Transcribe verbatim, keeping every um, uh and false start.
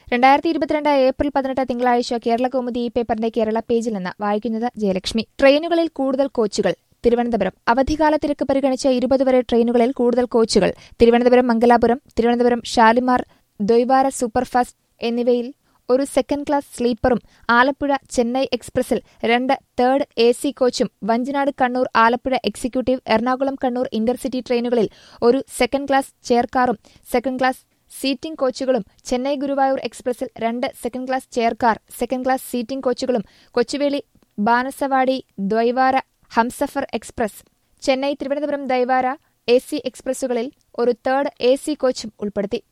രണ്ടായിരത്തി ഇരുപത്തിരണ്ട് ഏപ്രിൽ പതിനെട്ട് തിങ്കളാഴ്ച കേരളകൗമുദി ഈ പേപ്പറിന്റെ കേരള പേജിൽ നിന്ന് വായിക്കുന്നത് ജയലക്ഷ്മി. ട്രെയിനുകളിൽ കൂടുതൽ കോച്ചുകൾ. തിരുവനന്തപുരം അവധിക്കാല തിരക്ക് പരിഗണിച്ച ഇരുപത് വരെ ട്രെയിനുകളിൽ കൂടുതൽ കോച്ചുകൾ. തിരുവനന്തപുരം മംഗലാപുരം, തിരുവനന്തപുരം ഷാലിമാർ, ദ്വൈവാര സൂപ്പർഫാസ്റ്റ് എന്നിവയിൽ ഒരു സെക്കൻഡ് ക്ലാസ് സ്ലീപ്പറും ആലപ്പുഴ ചെന്നൈ എക്സ്പ്രസിൽ രണ്ട് തേർഡ് എ സി കോച്ചും വഞ്ചിനാട് കണ്ണൂർ ആലപ്പുഴ എക്സിക്യൂട്ടീവ് എറണാകുളം കണ്ണൂർ ഇന്റർസിറ്റി ട്രെയിനുകളിൽ ഒരു സെക്കൻഡ് ക്ലാസ് ചെയർകാറും സെക്കൻഡ് ക്ലാസ് സീറ്റിംഗ് കോച്ചുകളും ചെന്നൈ ഗുരുവായൂർ എക്സ്പ്രസിൽ രണ്ട് second class chair car second class seating കോച്ചുകളും കൊച്ചുവേളി ബാനസവാടി ദ്വൈവാര ഹംസഫർ എക്സ്പ്രസ് ചെന്നൈ തിരുവനന്തപുരം ദ്വൈവാര എ സി എക്സ്പ്രസുകളിൽ ഒരു തേർഡ് എ സി കോച്ചും ഉൾപ്പെടുത്തി.